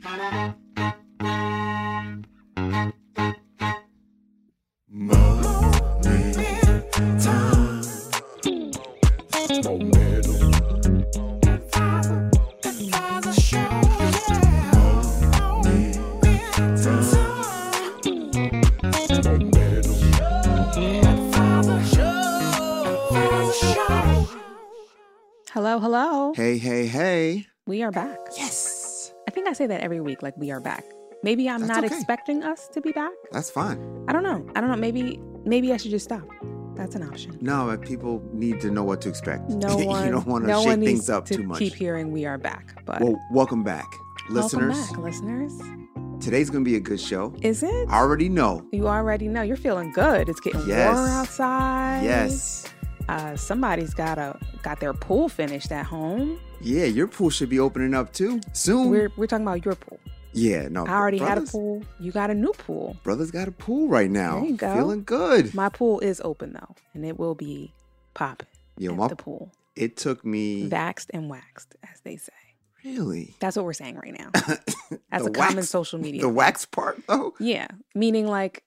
Hello, hello. Hey, hey, hey. We are back. Yes. I think I say that every week, like we are back. Maybe I'm That's not okay. expecting us to be back. That's fine. I don't know. Maybe I should just stop. That's an option. No, people need to know what to expect. No one, you don't want to no shake one needs things up to too much. keep hearing we are back. But Well, welcome back, listeners. Welcome back, listeners. Today's going to be a good show. Is it? I already know. You already know. You're feeling good. It's getting Yes. warmer outside. Yes. Somebody's got their pool finished at home. Yeah, your pool should be opening up too soon. We're talking about your pool. Yeah, no. I already had a brothers- pool. You got a new pool. Brothers got a pool right now. There you go. Feeling good. My pool is open though, and it will be popping Yo, at the pool. It took me... Vaxxed and waxed, as they say. Really? That's what we're saying right now. That's The a common wax- social media. The wax part, though? Yeah, meaning like,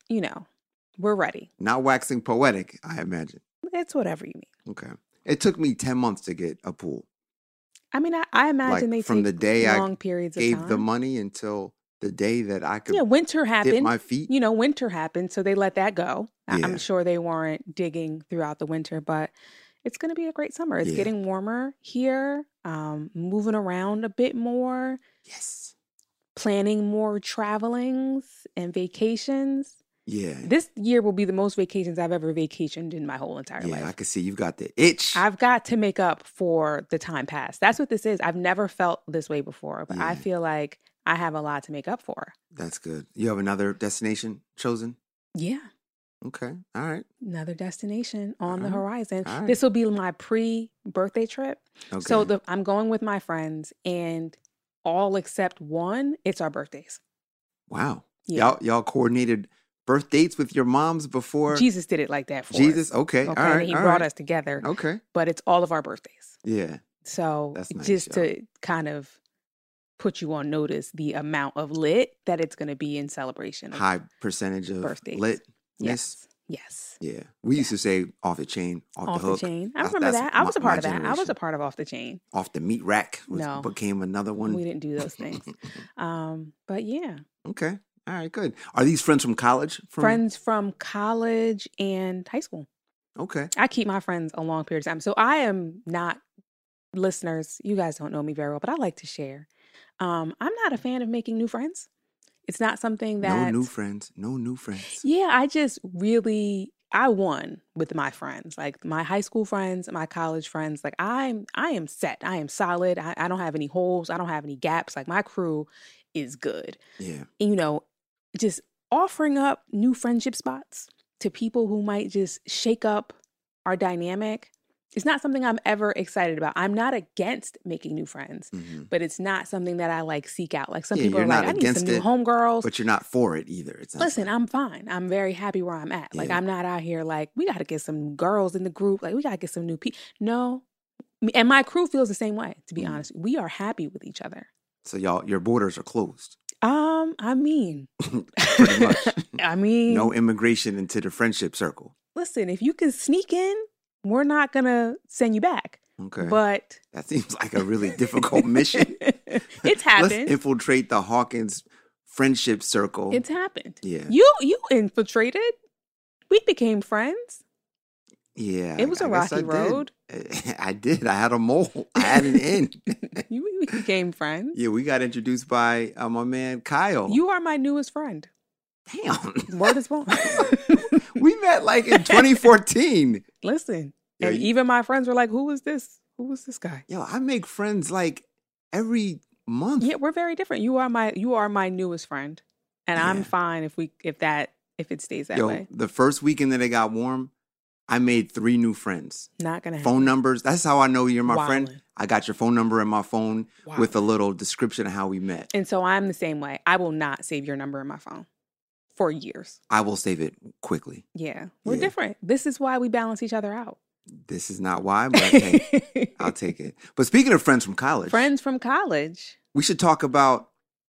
we're ready. Not waxing poetic, I imagine. It's whatever you mean. Okay. It took me 10 months to get a pool. I mean, I imagine Like, they from take the day I long periods of Gave time. the money until the day that I could Winter happened. dip my feet. Winter happened, so they let that go. Yeah. I'm sure they weren't digging throughout the winter, but it's going to be a great summer. It's Yeah. getting warmer here, moving around a bit more, Yes. planning more travelings and vacations. Yeah. This year will be the most vacations I've ever vacationed in my whole entire Yeah, I life. can see you've got the itch. I've got to make up for the time past. That's what this is. I've never felt this way before, but I Yeah. feel like I have a lot to make up for. That's good. You have another destination chosen? Yeah. Okay. All right. Another destination on the All right. horizon. All right. This will be my pre-birthday trip. Okay. So I'm going with my friends, and all except one, it's our birthdays. Wow. Yeah. Y'all coordinated birth dates with your moms before Jesus did it like that for Jesus? us. Okay. Okay, All right. and he all brought right. us together, Okay. but it's all of our birthdays. Yeah. So That's nice, just y'all. to kind of put you on notice the amount of lit that it's going to be in celebration of High percentage of birthdays. litness. Yes. Yes. Yeah. We used to say off the chain, off Off the the hook. chain. I That's- remember that's that. I was a my part of that. I was generation. a part of Off the Chain. Off the meat rack No. became another one. We didn't do those things. But yeah. Okay. All right, good. Are these friends from college? Friends from college and high school. Okay. I keep my friends a long period of time. So I am not, listeners, you guys don't know me very well, but I like to share. I'm not a fan of making new friends. It's not something that... No new friends. No new friends. Yeah, I won with my friends, like my high school friends, my college friends. Like I am set. I am solid. I don't have any holes. I don't have any gaps. Like my crew is good. Yeah. And, just offering up new friendship spots to people who might just shake up our dynamic. It's not something I'm ever excited about. I'm not against making new friends, Mhm. but it's not something that I seek out. Like some Yeah, people you're are like, not I need some against new it, homegirls. But you're not for it either. It sounds Listen, like. I'm fine. I'm very happy where I'm at. Like, Yeah. I'm not out here like, we got to get some girls in the group. Like, we got to get some new people. No. And my crew feels the same way, to be honest. We are happy with each other. So your borders are closed. I mean, Pretty much. I mean, No immigration into the friendship circle. listen, if you can sneak in, we're not going to send you back. Okay. But That seems like a really difficult mission. it's Let's happened. infiltrate the Hawkins friendship circle. It's happened. Yeah. You infiltrated. We became friends. Yeah. It was a I guess I rocky did. road. I did. I had a mole. I had an in. We became friends. Yeah, we got introduced by my man Kyle. You are my newest friend. Damn. Word is born. We met like in 2014. Listen, Yeah, and even my friends were like, "Who is this? Who is this guy?" Yo, I make friends like every month. Yeah, we're very different. You are my newest friend, and I'm Yeah. fine if it stays that Yo, way. the first weekend that it got warm, I made 3 new friends. Not gonna happen. Phone numbers. That's how I know you're my friend. Wildin'. I got your phone number in my phone with Wildin'. a little description of how we met. And so I'm the same way. I will not save your number in my phone for years. I will save it quickly. Yeah, we're Yeah. different. This is why we balance each other out. This is not why, but hey, I'll take it. But speaking of friends from college, Friends from college. we should talk about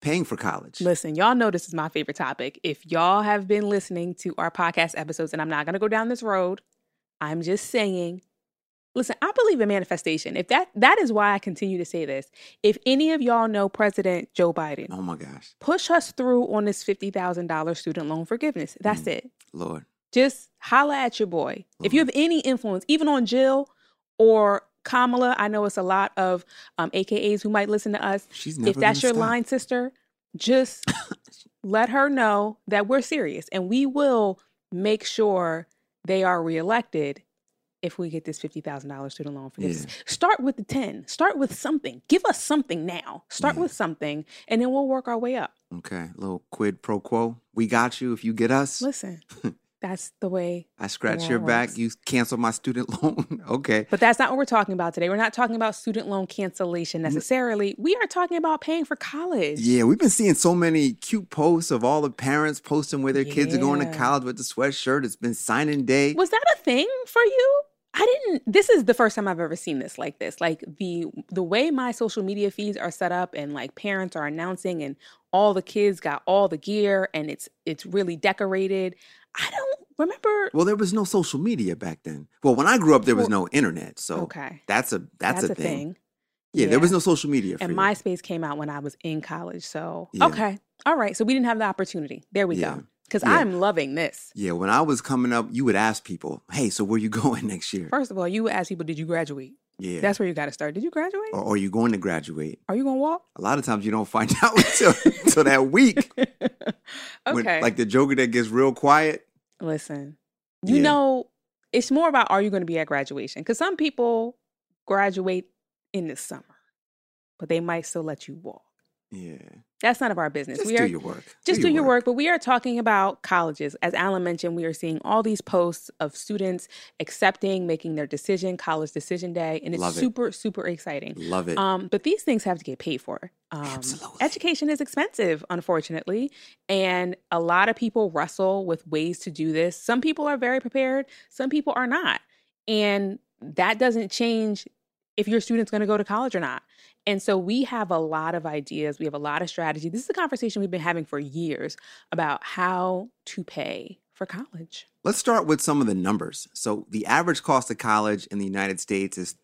paying for college. Listen, y'all know this is my favorite topic. If y'all have been listening to our podcast episodes, and I'm not going to go down this road, I'm just saying, listen, I believe in manifestation. If that is why I continue to say this. If any of y'all know President Joe Biden, oh my gosh, push us through on this $50,000 student loan forgiveness. That's it. Lord. Just holla at your boy. If you have any influence, even on Jill or Kamala, I know it's a lot of AKAs who might listen to us. If that's your line sister, just let her know that we're serious and we will make sure they are reelected if we get this $50,000 student loan forgiveness. Yeah. Start with the 10. Start with something. Give us something now. Start with something, and then we'll work our way up. Okay, a little quid pro quo. We got you if you get us. Listen. That's the way I scratch your back, works. You cancel my student loan. Okay. But that's not what we're talking about today. We're not talking about student loan cancellation necessarily. We are talking about paying for college. Yeah, we've been seeing so many cute posts of all the parents posting where their kids are going to college with the sweatshirt. It's been signing day. Was that a thing for you? This is the first time I've ever seen this like this. Like the way my social media feeds are set up and like parents are announcing and all the kids got all the gear and it's really decorated. I don't remember. Well, there was no social media back then. Well, when I grew up, there was no internet. So okay. That's a thing. Yeah, there was no social media. And MySpace came out when I was in college. So, okay. All right. So we didn't have the opportunity. There we go. Because I'm loving this. Yeah, when I was coming up, you would ask people, hey, so where you going next year? First of all, you would ask people, did you graduate? Yeah. That's where you got to start. Did you graduate? Or are you going to graduate? Are you going to walk? A lot of times you don't find out until that week. Okay. When, like the joker that gets real quiet. Listen, you know, it's more about are you going to be at graduation? Because some people graduate in the summer, but they might still let you walk. Yeah. That's none of our business. Just do your work. Just do your work. But we are talking about colleges. As Alan mentioned, we are seeing all these posts of students accepting, making their decision, college decision day. And it's super, super exciting. Love it. But these things have to get paid for. Absolutely. Education is expensive, unfortunately. And a lot of people wrestle with ways to do this. Some people are very prepared. Some people are not. And that doesn't change if your student's going to go to college or not. And so we have a lot of ideas. We have a lot of strategy. This is a conversation we've been having for years about how to pay for college. Let's start with some of the numbers. So the average cost of college in the United States is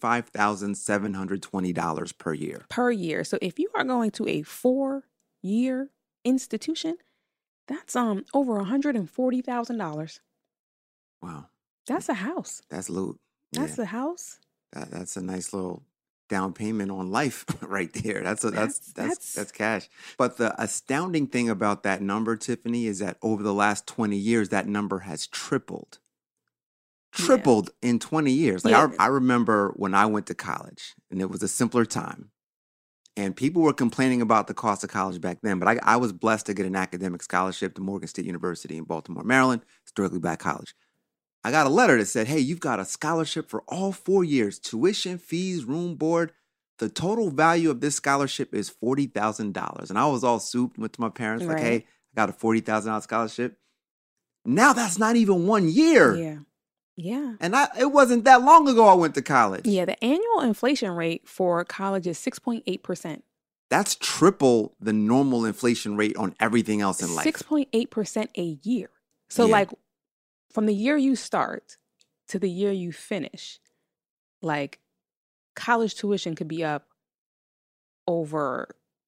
$35,720 per year. Per year. So if you are going to a 4-year institution, that's over $140,000. Wow. That's a house. That's loot. That's a house. That's a nice little down payment on life right there. That's cash. But the astounding thing about that number, Tiffany, is that over the last 20 years, that number has tripled. Tripled in 20 years. Like I remember when I went to college, and it was a simpler time. And people were complaining about the cost of college back then, but I was blessed to get an academic scholarship to Morgan State University in Baltimore, Maryland, historically black college. I got a letter that said, hey, you've got a scholarship for all 4 years, tuition, fees, room, board. The total value of this scholarship is $40,000. And I was all souped, went to my parents, like, hey, I got a $40,000 scholarship. Now that's not even 1 year. Yeah. Yeah. And it wasn't that long ago I went to college. Yeah, the annual inflation rate for college is 6.8%. That's triple the normal inflation rate on everything else in life. 6.8% a year. So like from the year you start to the year you finish, like college tuition could be up over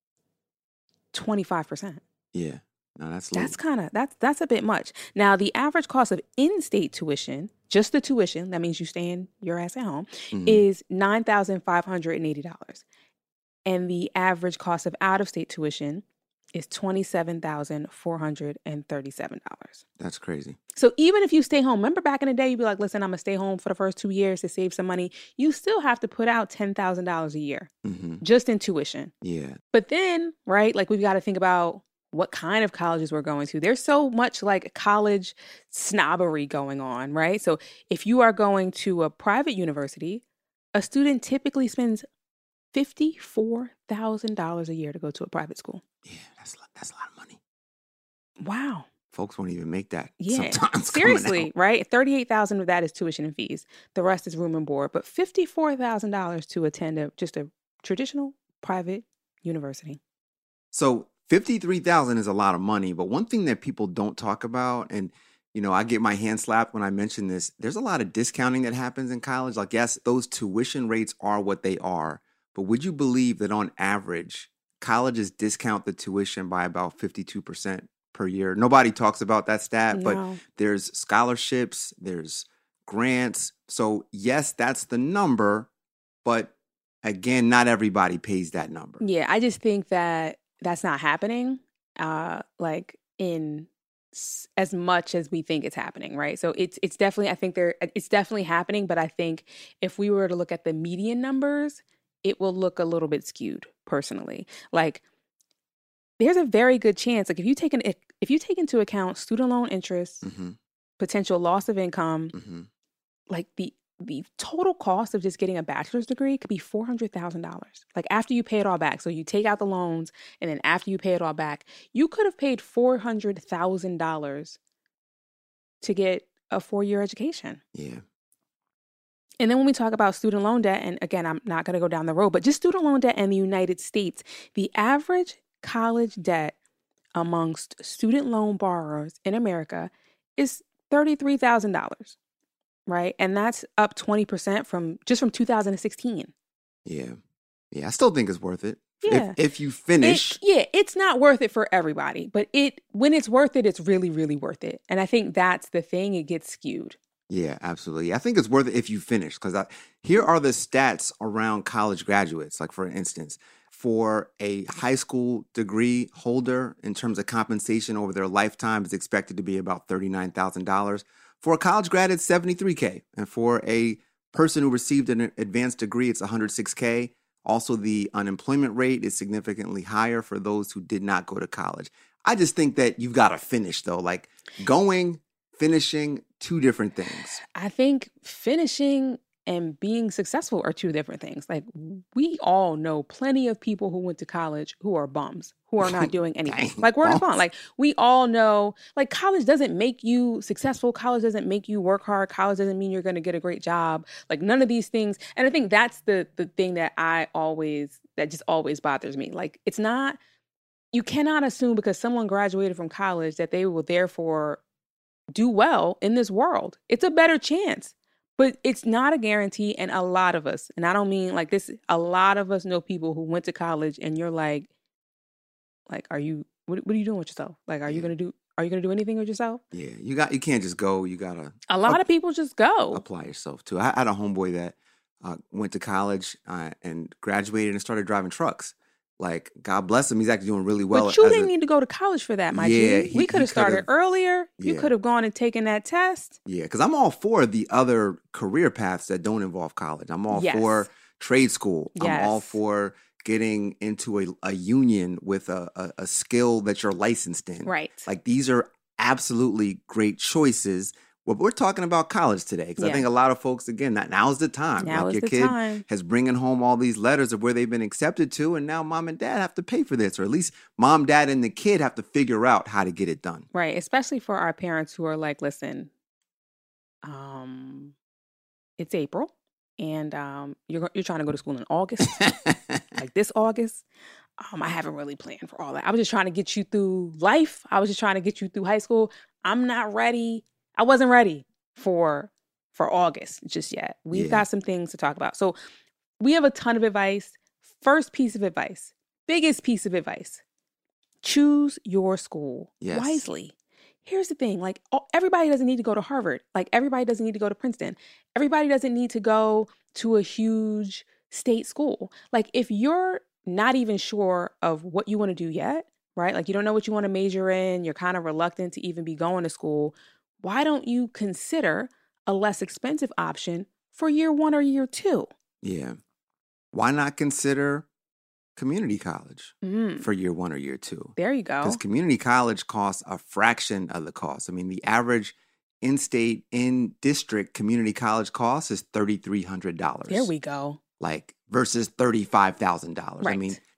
25%. Yeah. No, that's that's a bit much. Now, the average cost of in-state tuition, just the tuition, that means you staying your ass at home, is $9,580. And the average cost of out-of-state tuition is $27,437. That's crazy. So even if you stay home, remember back in the day, you'd be like, listen, I'm going to stay home for the first 2 years to save some money. You still have to put out $10,000 a year just in tuition. Yeah. But then, right, like we've got to think about what kind of colleges we're going to. There's so much like college snobbery going on, right? So if you are going to a private university, a student typically spends $54,000 a year to go to a private school. Yeah, that's a lot of money. Wow. Folks won't even make that. Yeah, sometimes seriously, right? $38,000 of that is tuition and fees. The rest is room and board. But $54,000 to attend just a traditional private university. So 53,000 is a lot of money, but one thing that people don't talk about, and I get my hand slapped when I mention this, there's a lot of discounting that happens in college. Like, yes, those tuition rates are what they are, but would you believe that on average, colleges discount the tuition by about 52% per year? Nobody talks about that stat, but there's scholarships, there's grants. So yes, that's the number, but again, not everybody pays that number. Yeah, I just think that that's not happening like in as much as we think it's happening, right? So it's definitely, I think it's definitely happening, but I think if we were to look at the median numbers, it will look a little bit skewed personally. Like there's a very good chance, like if you take into account student loan interest, potential loss of income, like the total cost of just getting a bachelor's degree could be $400,000. Like after you pay it all back. So you take out the loans and then after you pay it all back, you could have paid $400,000 to get a 4-year education. Yeah. And then when we talk about student loan debt, and again, I'm not going to go down the road, but just student loan debt in the United States, the average college debt amongst student loan borrowers in America is $33,000. Right. And that's up 20% from 2016. Yeah. Yeah. I still think it's worth it. Yeah. If you finish. It's not worth it for everybody, but when it's worth it, it's really, really worth it. And I think that's the thing. It gets skewed. Yeah, absolutely. I think it's worth it if you finish, because here are the stats around college graduates. Like, for instance, for a high school degree holder, in terms of compensation over their lifetime, is expected to be about $39,000. For a college grad, it's $73K. And for a person who received an advanced degree, it's $106K. Also, the unemployment rate is significantly higher for those who did not go to college. I just think that you've got to finish, though. Like finishing, two different things. I think finishing and being successful are two different things. Like we all know plenty of people who went to college who are bums, who are not doing anything. Like we're fun. Like we all know, like college doesn't make you successful. College doesn't make you work hard. College doesn't mean you're going to get a great job. Like none of these things. And I think that's the thing that that just always bothers me. Like it's not, you cannot assume because someone graduated from college that they will therefore do well in this world. It's a better chance. But it's not a guarantee, and a lot of us, and I don't mean like this, a lot of us know people who went to college, and you're like, are you? What are you doing with yourself? Like, are you gonna do anything with yourself? Yeah, you can't just go. You gotta. A lot of people just go. Apply yourself too. I had a homeboy that went to college and graduated and started driving trucks. Like, God bless him. He's actually doing really well. But you didn't need to go to college for that, my G. We could have started earlier. You could have gone and taken that test. Yeah, because I'm all for the other career paths that don't involve college. I'm all for trade school. Yes. I'm all for getting into a union with a skill that you're licensed in. Right. Like, these are absolutely great choices. Well, we're talking about college today because I think a lot of folks, again, now's the time. Now like your kid has bringing home all these letters of where they've been accepted to, and now mom and dad have to pay for this, or at least mom, dad, and the kid have to figure out how to get it done. Right, especially for our parents who are like, listen, it's April, and you're trying to go to school in August, like this August. I haven't really planned for all that. I was just trying to get you through life. I was just trying to get you through high school. I'm not ready. I wasn't ready for August just yet. We've got some things to talk about. So we have a ton of advice. First piece of advice, biggest piece of advice, choose your school wisely. Here's the thing, like everybody doesn't need to go to Harvard. Like everybody doesn't need to go to Princeton. Everybody doesn't need to go to a huge state school. Like if you're not even sure of what you want to do yet, right? Like you don't know what you want to major in. You're kind of reluctant to even be going to school. Why don't you consider a less expensive option for year 1 or year 2? Yeah. Why not consider community college for year 1 or year 2? There you go. Because community college costs a fraction of the cost. I mean, the average in-state, in-district community college cost is $3,300. There we go. Like versus $35,000. Right. I mean,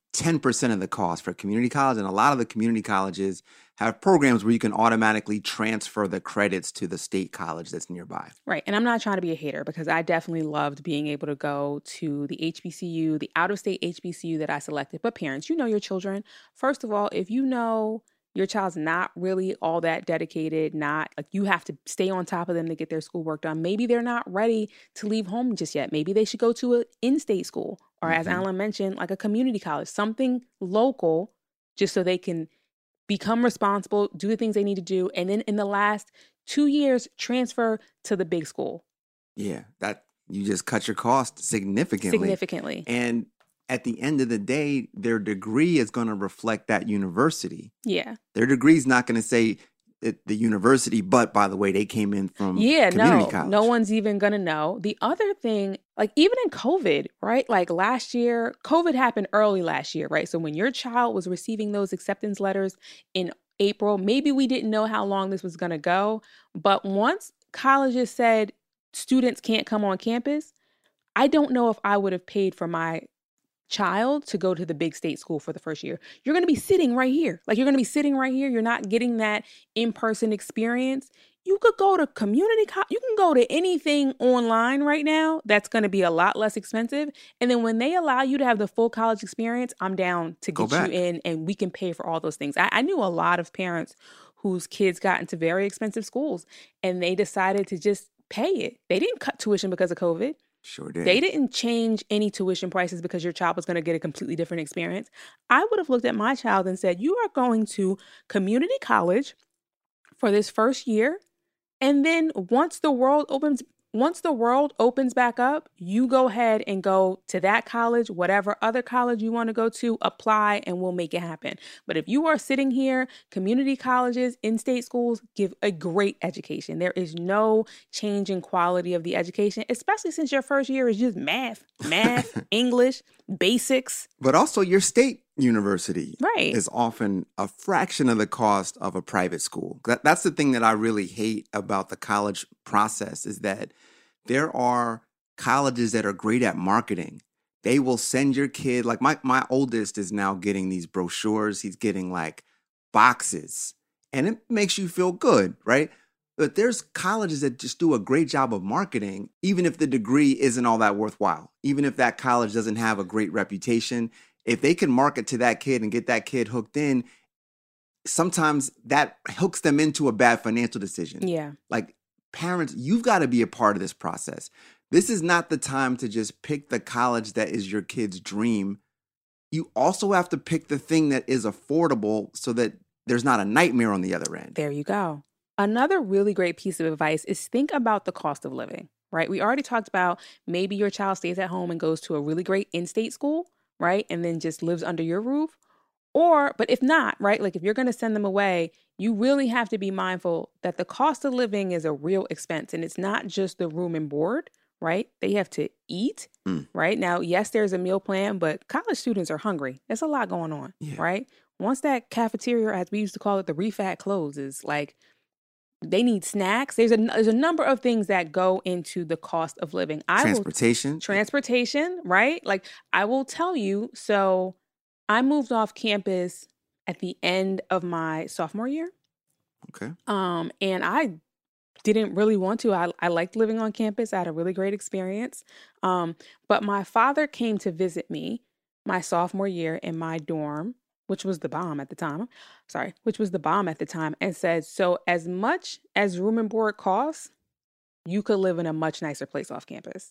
10% of the cost for community college. And a lot of the community colleges have programs where you can automatically transfer the credits to the state college that's nearby. Right. And I'm not trying to be a hater because I definitely loved being able to go to the HBCU, the out-of-state HBCU that I selected. But parents, you know your children. First of all, if you know your child's not really all that dedicated, not like you have to stay on top of them to get their schoolwork done. Maybe they're not ready to leave home just yet. Maybe they should go to an in-state school or, as Alan mentioned, like a community college, something local, just so they can become responsible, do the things they need to do. And then in the last 2 years, transfer to the big school. Yeah, that you just cut your cost significantly. And at the end of the day, their degree is going to reflect that university. Yeah. Their degree is not going to say the university, but by the way, they came in from community college. No one's even going to know. The other thing, like even in COVID, right? Like last year, COVID happened early last year, right? So when your child was receiving those acceptance letters in April, maybe we didn't know how long this was going to go. But once colleges said students can't come on campus, I don't know if I would have paid for my child to go to the big state school for the first year. You're going to be sitting right here. Like you're going to be sitting right here. You're not getting that in-person experience. You could go to community college. You can go to anything online right now. That's going to be a lot less expensive. And then when they allow you to have the full college experience, I'm down to get you in and we can pay for all those things. I knew a lot of parents whose kids got into very expensive schools and they decided to just pay it. They didn't cut tuition because of COVID. Sure did. They didn't change any tuition prices because your child was going to get a completely different experience. I would have looked at my child and said, you are going to community college for this first year. And then once the world opens back up, you go ahead and go to that college, whatever other college you want to go to, apply and we'll make it happen. But if you are sitting here, community colleges, in-state schools give a great education. There is no change in quality of the education, especially since your first year is just math, English, basics. But also your state university is often a fraction of the cost of a private school. That's the thing that I really hate about the college process is that there are colleges that are great at marketing. They will send your kid, like my oldest is now getting these brochures. He's getting like boxes and it makes you feel good, right? But there's colleges that just do a great job of marketing, even if the degree isn't all that worthwhile, even if that college doesn't have a great reputation. If they can market to that kid and get that kid hooked in, sometimes that hooks them into a bad financial decision. Yeah. Like parents, you've got to be a part of this process. This is not the time to just pick the college that is your kid's dream. You also have to pick the thing that is affordable so that there's not a nightmare on the other end. There you go. Another really great piece of advice is think about the cost of living, right? We already talked about maybe your child stays at home and goes to a really great in-state school, right? And then just lives under your roof. But if not, right? Like if you're going to send them away, you really have to be mindful that the cost of living is a real expense. And it's not just the room and board, right? They have to eat, right? Now, yes, there's a meal plan, but college students are hungry. There's a lot going on, right? Once that cafeteria, as we used to call it, the refat closes, like they need snacks. There's a number of things that go into the cost of living. Transportation, right? Like I will tell you, so I moved off campus at the end of my sophomore year. Okay. And I didn't really want to. I liked living on campus. I had a really great experience. But my father came to visit me my sophomore year in my dorm, which was the bomb at the time. And said, so as much as room and board costs, you could live in a much nicer place off campus.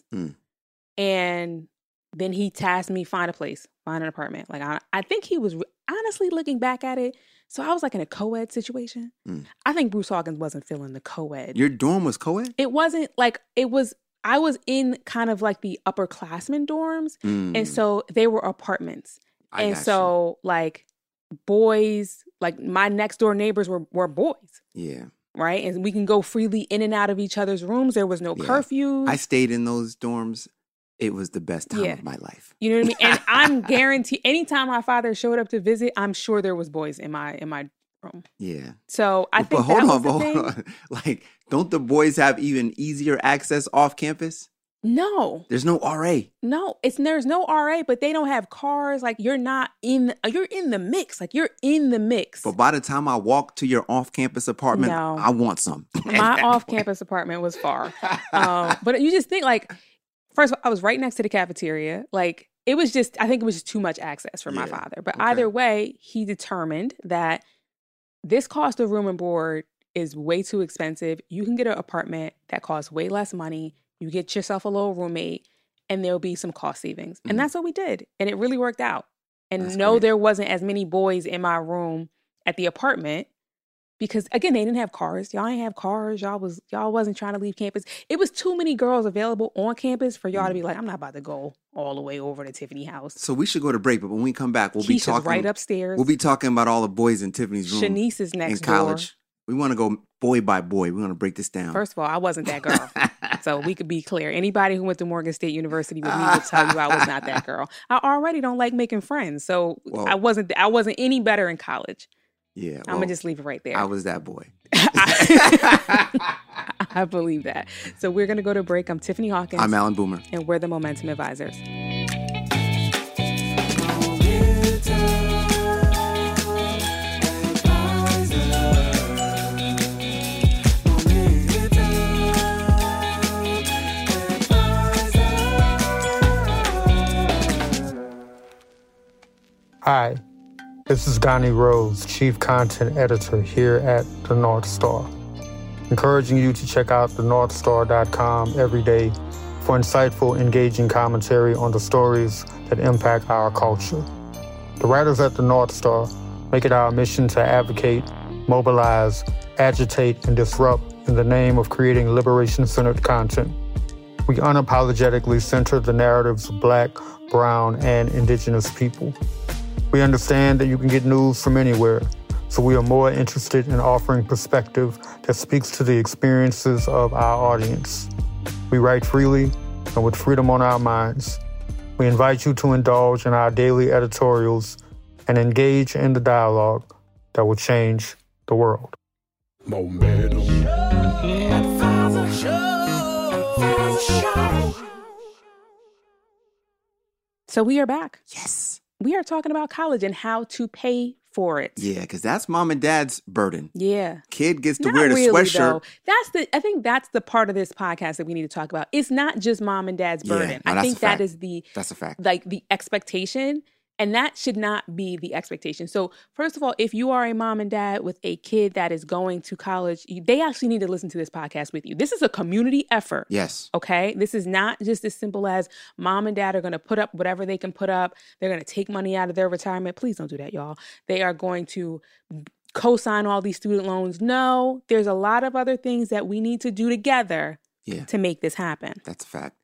And then he tasked me, find an apartment. Like I think he was honestly looking back at it. So I was like in a co-ed situation. I think Bruce Hawkins wasn't feeling the co-ed. Your dorm was co-ed? It wasn't like I was in kind of like the upperclassmen dorms. And so they were apartments. So like boys, like my next door neighbors were boys. Yeah. Right. And we can go freely in and out of each other's rooms. There was no curfews. I stayed in those dorms. It was the best time of my life. You know what I mean? And I'm guaranteed anytime my father showed up to visit, I'm sure there was boys in my room. Yeah. So I think hold on. Like, don't the boys have even easier access off campus? No. There's no RA. No, there's no RA, but they don't have cars. Like you're in the mix. Like you're in the mix. But by the time I walk to your off-campus apartment, I want some. My off-campus apartment was far. But you just think like, first of all, I was right next to the cafeteria. Like I think it was just too much access for my father. But either way, he determined that this cost of room and board is way too expensive. You can get an apartment that costs way less money. You get yourself a little roommate and there'll be some cost savings. And that's what we did. And it really worked out. And there wasn't as many boys in my room at the apartment because, again, they didn't have cars. Y'all ain't have cars. Y'all wasn't trying to leave campus. It was too many girls available on campus for y'all to be like, I'm not about to go all the way over to Tiffany house. So we should go to break, but when we come back, we'll be talking right upstairs. We'll be talking about all the boys in Tiffany's room. Shanice is next in college. Door. We want to go boy by boy. We want to break this down. First of all, I wasn't that girl. So we could be clear. Anybody who went to Morgan State University with me will tell you I was not that girl. I already don't like making friends. So I wasn't any better in college. Yeah. I'm going to just leave it right there. I was that boy. I believe that. So we're going to go to break. I'm Tiffany Hawkins. I'm Alan Boomer. And we're the Momentum Advisors. Hi, this is Gani Rose, Chief Content Editor here at The North Star. Encouraging you to check out thenorthstar.com every day for insightful, engaging commentary on the stories that impact our culture. The writers at The North Star make it our mission to advocate, mobilize, agitate, and disrupt in the name of creating liberation-centered content. We unapologetically center the narratives of Black, Brown, and Indigenous people. We understand that you can get news from anywhere, so we are more interested in offering perspective that speaks to the experiences of our audience. We write freely and with freedom on our minds. We invite you to indulge in our daily editorials and engage in the dialogue that will change the world. Momentum. So we are back. Yes. We are talking about college and how to pay for it. Yeah, because that's mom and dad's burden. Yeah. Kid gets to wear the sweatshirt. Though. I think that's the part of this podcast that we need to talk about. It's not just mom and dad's burden. No, I think that's a fact. Like the expectation. And that should not be the expectation. So first of all, if you are a mom and dad with a kid that is going to college, they actually need to listen to this podcast with you. This is a community effort. Yes. Okay? This is not just as simple as mom and dad are going to put up whatever they can put up. They're going to take money out of their retirement. Please don't do that, y'all. They are going to co-sign all these student loans. No, there's a lot of other things that we need to do together to make this happen. That's a fact.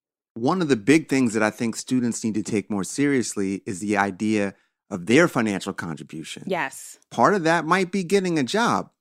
One of the big things that I think students need to take more seriously is the idea of their financial contribution. Yes. Part of that might be getting a job.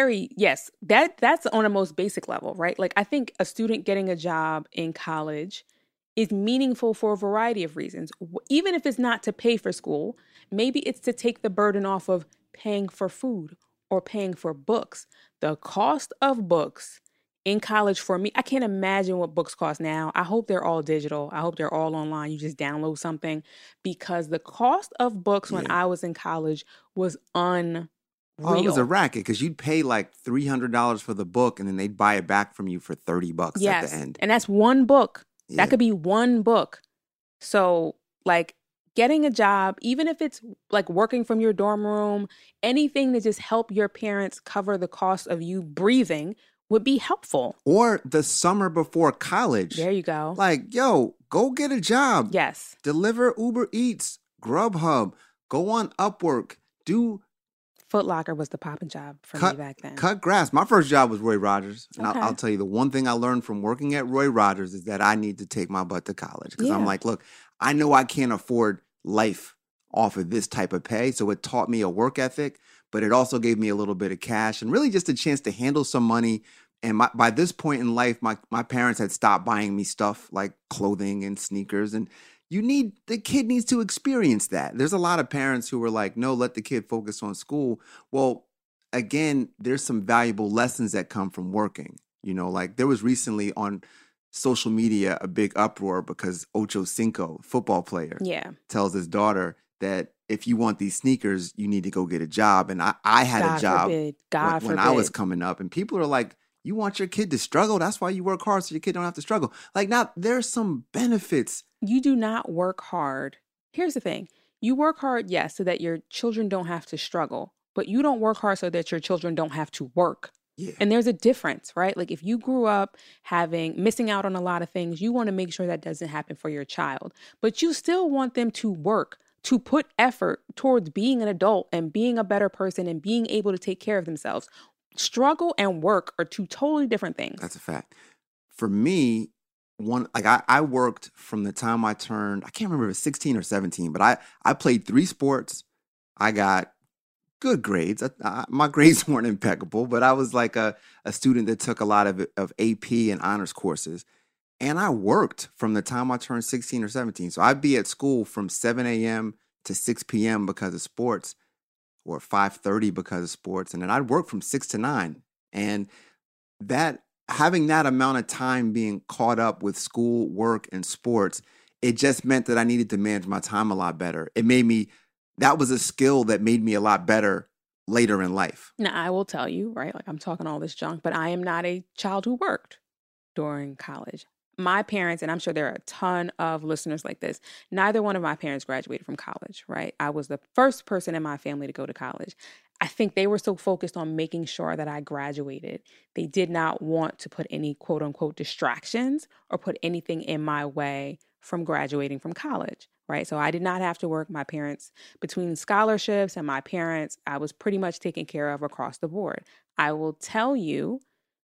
Yes. That's on a most basic level, right? Like I think a student getting a job in college is meaningful for a variety of reasons. Even if it's not to pay for school, maybe it's to take the burden off of paying for food or paying for books. The cost of books in college for me, I can't imagine what books cost now. I hope they're all digital. I hope they're all online. You just download something because the cost of books when I was in college was unreal. Oh, it was a racket because you'd pay like $300 for the book and then they'd buy it back from you for $30 at the end. And that's one book. Yeah. That could be one book. So like getting a job, even if it's like working from your dorm room, anything to just help your parents cover the cost of you breathing would be helpful. Or the summer before college. There you go. Like, yo, go get a job. Yes. Deliver Uber Eats, Grubhub, go on Upwork, do... Foot Locker was the popping job for me back then. Cut grass. My first job was Roy Rogers. And I'll tell you, the one thing I learned from working at Roy Rogers is that I need to take my butt to college. Because I'm like, look, I know I can't afford life off of this type of pay. So it taught me a work ethic. But it also gave me a little bit of cash and really just a chance to handle some money. And by this point in life, my parents had stopped buying me stuff like clothing and sneakers. And the kid needs to experience that. There's a lot of parents who were like, no, let the kid focus on school. Well, again, there's some valuable lessons that come from working. You know, like there was recently on social media a big uproar because Ocho Cinco, football player, tells his daughter that if you want these sneakers, you need to go get a job. And I had God a job forbid. God when I was coming up. And people are like, you want your kid to struggle? That's why you work hard so your kid don't have to struggle. Like, now there's some benefits. You do not work hard. Here's the thing. You work hard, yes, so that your children don't have to struggle. But you don't work hard so that your children don't have to work. Yeah. And there's a difference, right? Like if you grew up missing out on a lot of things, you want to make sure that doesn't happen for your child. But you still want them to work, to put effort towards being an adult and being a better person and being able to take care of themselves. Struggle and work are two totally different things. That's a fact. For me, I worked from the time I turned, I can't remember if it was 16 or 17, but I played 3 sports. I got good grades. My grades weren't impeccable, but I was like a student that took a lot of AP and honors courses. And I worked from the time I turned 16 or 17. So I'd be at school from 7 a.m. to 6 p.m. because of sports, or 5:30 because of sports. And then I'd work from 6 to 9. And that having that amount of time being caught up with school, work, and sports, it just meant that I needed to manage my time a lot better. That was a skill that made me a lot better later in life. Now, I will tell you, right, like I'm talking all this junk, but I am not a child who worked during college. My parents, and I'm sure there are a ton of listeners like this, neither one of my parents graduated from college, right? I was the first person in my family to go to college. I think they were so focused on making sure that I graduated. They did not want to put any quote unquote distractions or put anything in my way from graduating from college, right? So I did not have to work. My parents, between scholarships and my parents, I was pretty much taken care of across the board. I will tell you,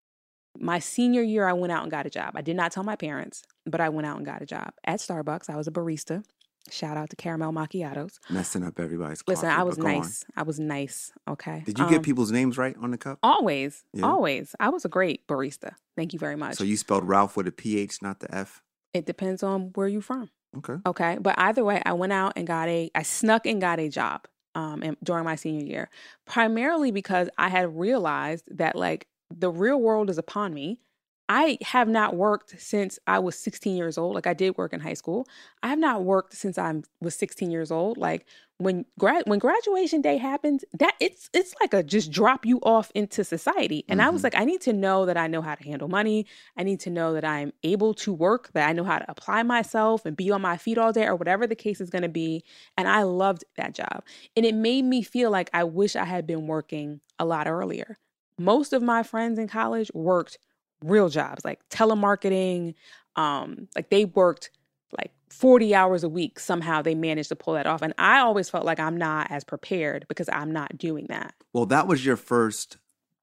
my senior year, I went out and got a job. I did not tell my parents, but I went out and got a job at Starbucks. I was a barista. Shout out to Caramel Macchiatos. Messing up everybody's coffee. Listen, I was nice. I was nice, okay? Did you get people's names right on the cup? Always. Yeah. Always. I was a great barista. Thank you very much. So you spelled Ralph with a PH, not the F? It depends on where you're from. Okay. Okay. But either way, I went out and I snuck and got a job during my senior year, primarily because I had realized that like the real world is upon me. I have not worked since I was 16 years old. Like I did work in high school. I have not worked since I was 16 years old. Like when graduation day happens, that it's like a just drop you off into society. And I was like, I need to know that I know how to handle money. I need to know that I'm able to work, that I know how to apply myself and be on my feet all day or whatever the case is going to be. And I loved that job. And it made me feel like I wish I had been working a lot earlier. Most of my friends in college worked real jobs, like telemarketing, like they worked like 40 hours a week. Somehow they managed to pull that off. And I always felt like I'm not as prepared because I'm not doing that. Well, that was your first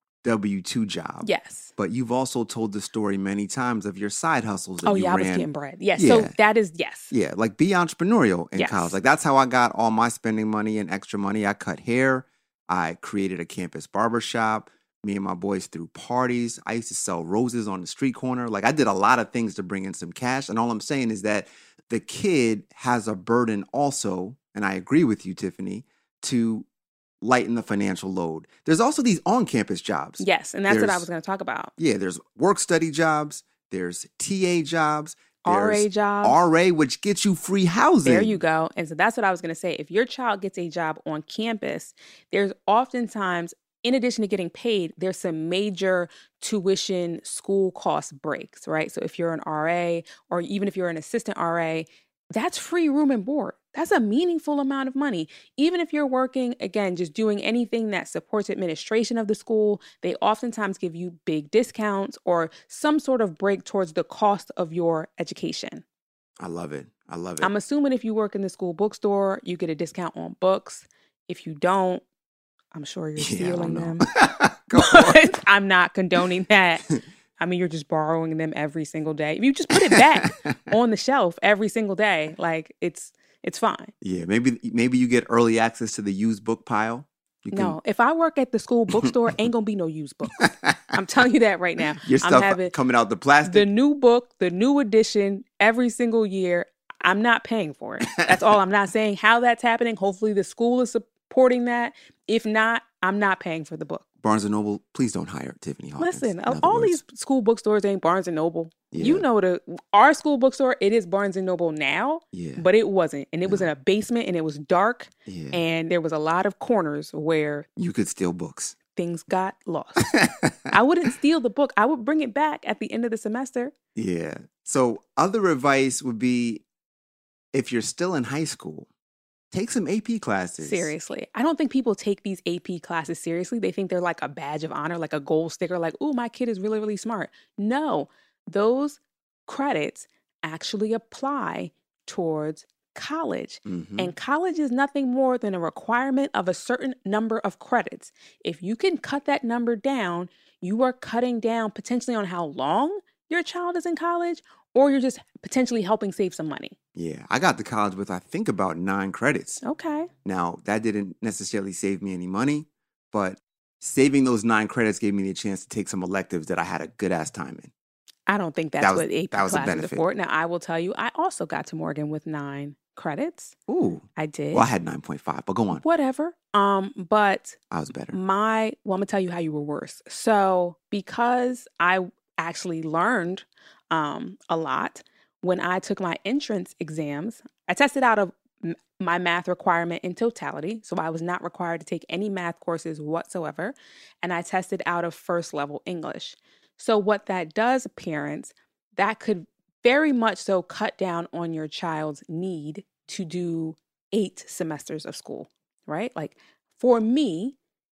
W-2 job. Yes. But you've also told the story many times of your side hustles that you ran. I was getting bread. Yes. Yeah. So that is, yes. Yeah. Like be entrepreneurial in college. Like that's how I got all my spending money and extra money. I cut hair. I created a campus barbershop. Me and my boys threw parties. I used to sell roses on the street corner. Like I did a lot of things to bring in some cash. And all I'm saying is that the kid has a burden also, and I agree with you, Tiffany, to lighten the financial load. There's also these on-campus jobs. Yes, and that's what I was going to talk about. Yeah, there's work-study jobs. There's TA jobs. RA jobs. RA, which gets you free housing. There you go. And so that's what I was going to say. If your child gets a job on campus, there's oftentimes, in addition to getting paid, there's some major tuition school cost breaks, right? So if you're an RA or even if you're an assistant RA, that's free room and board. That's a meaningful amount of money. Even if you're working, again, just doing anything that supports administration of the school, they oftentimes give you big discounts or some sort of break towards the cost of your education. I love it. I love it. I'm assuming if you work in the school bookstore, you get a discount on books. If you don't, I'm sure you're stealing them. But I'm not condoning that. I mean, you're just borrowing them every single day. If you just put it back on the shelf every single day, like it's fine. Yeah, maybe you get early access to the used book pile. No, if I work at the school bookstore, ain't gonna be no used books. I'm telling you that right now. Your stuff coming out the plastic. The new book, the new edition, every single year. I'm not paying for it. That's all. I'm not saying how that's happening. Hopefully the school is supporting that. If not, I'm not paying for the book. Barnes & Noble, please don't hire Tiffany Hawkins. Listen, all these school bookstores ain't Barnes & Noble. Yeah. You know, our school bookstore, it is Barnes & Noble now, but it wasn't. And it was in a basement, and it was dark, and there was a lot of corners where you could steal books. Things got lost. I wouldn't steal the book. I would bring it back at the end of the semester. Yeah. So other advice would be, if you're still in high school, take some AP classes. Seriously. I don't think people take these AP classes seriously. They think they're like a badge of honor, like a gold sticker, like, ooh, my kid is really, really smart. No, those credits actually apply towards college. Mm-hmm. And college is nothing more than a requirement of a certain number of credits. If you can cut that number down, you are cutting down potentially on how long your child is in college, or you're just potentially helping save some money. Yeah, I got to college with, I think, about 9 credits. Okay. Now, that didn't necessarily save me any money, but saving those 9 credits gave me the chance to take some electives that I had a good-ass time in. I don't think that's what AP classes are for. Now, I will tell you, I also got to Morgan with 9 credits. Ooh. I did. Well, I had 9.5, but go on. Whatever. But I was better. Well, I'm going to tell you how you were worse. So, because I actually learned a lot, when I took my entrance exams, I tested out of my math requirement in totality. So I was not required to take any math courses whatsoever. And I tested out of first level English. So what that does, parents, that could very much so cut down on your child's need to do 8 semesters of school, right? Like for me,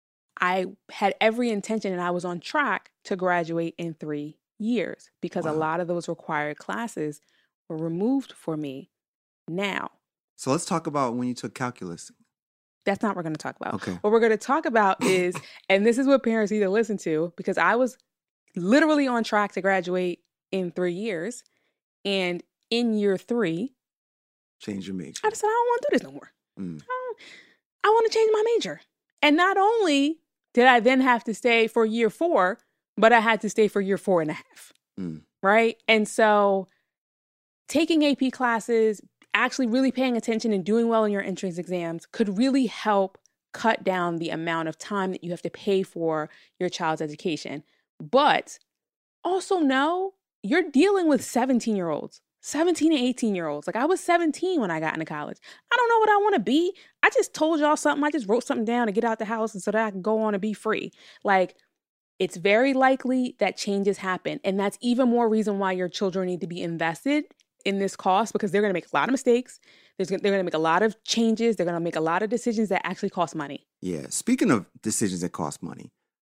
I had every intention and I was on track to graduate in 3 years because a lot of those required classes were removed for me now. So let's talk about when you took calculus. That's not what we're going to talk about. Okay. What we're going to talk about is, and this is what parents need to listen to, because I was literally on track to graduate in 3 years. And in year 3, change your major. I decided I don't want to do this no more. I want to change my major. And not only did I then have to stay for year 4, but I had to stay for year 4.5. Right? And so taking AP classes, actually really paying attention and doing well in your entrance exams could really help cut down the amount of time that you have to pay for your child's education. But also know you're dealing with 17-year-olds, 17 and 18-year-olds. Like I was 17 when I got into college. I don't know what I want to be. I just told y'all something. I just wrote something down to get out the house and so that I can go on and be free. Like it's very likely that changes happen. And that's even more reason why your children need to be invested in this cost, because they're going to make a lot of mistakes. They're going to make a lot of changes. They're going to make a lot of decisions that actually cost money. Yeah. Speaking of decisions that cost money,